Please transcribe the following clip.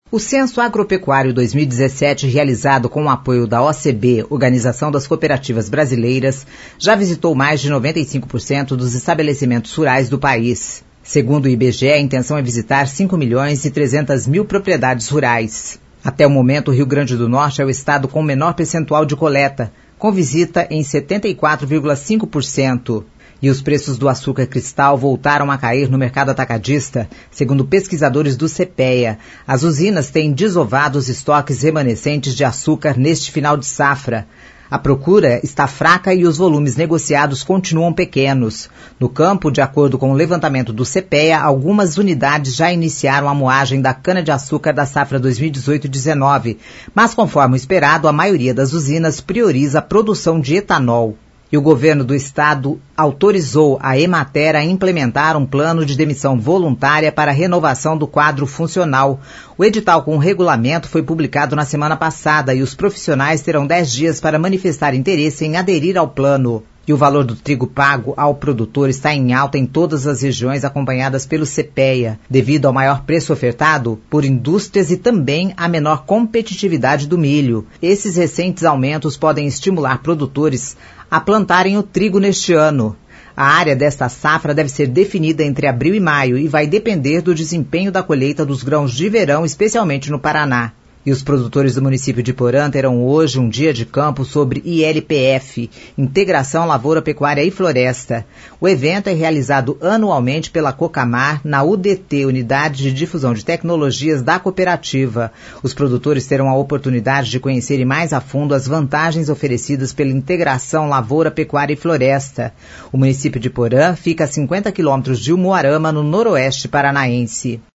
O Censo Agropecuário 2017, realizado com o apoio da OCB, Organização das Cooperativas Brasileiras, já visitou mais de 95% dos estabelecimentos rurais do país. Segundo o IBGE, a intenção é visitar 5.300.000 propriedades rurais. Até o momento, o Rio Grande do Norte é o estado com o menor percentual de coleta, com visita em 74,5%. E os preços do açúcar cristal voltaram a cair no mercado atacadista, segundo pesquisadores do CPEA. As usinas têm desovado os estoques remanescentes de açúcar neste final de safra. A procura está fraca e os volumes negociados continuam pequenos. No campo, de acordo com o levantamento do CPEA, algumas unidades já iniciaram a moagem da cana-de-açúcar da safra 2018-19, mas conforme o esperado, a maioria das usinas prioriza a produção de etanol. E o governo do estado autorizou a Emater a implementar um plano de demissão voluntária para a renovação do quadro funcional. O edital com o regulamento foi publicado na semana passada e os profissionais terão 10 dias para manifestar interesse em aderir ao plano. E o valor do trigo pago ao produtor está em alta em todas as regiões acompanhadas pelo CPEA, devido ao maior preço ofertado por indústrias e também à menor competitividade do milho. Esses recentes aumentos podem estimular produtores a plantarem o trigo neste ano. A área desta safra deve ser definida entre abril e maio e vai depender do desempenho da colheita dos grãos de verão, especialmente no Paraná. E os produtores do município de Porã terão hoje um dia de campo sobre ILPF, Integração Lavoura, Pecuária e Floresta. O evento é realizado anualmente pela Cocamar, na UDT, Unidade de Difusão de Tecnologias da cooperativa. Os produtores terão a oportunidade de conhecerem mais a fundo as vantagens oferecidas pela Integração Lavoura, Pecuária e Floresta. O município de Porã fica a 50 quilômetros de Umuarama, no noroeste paranaense.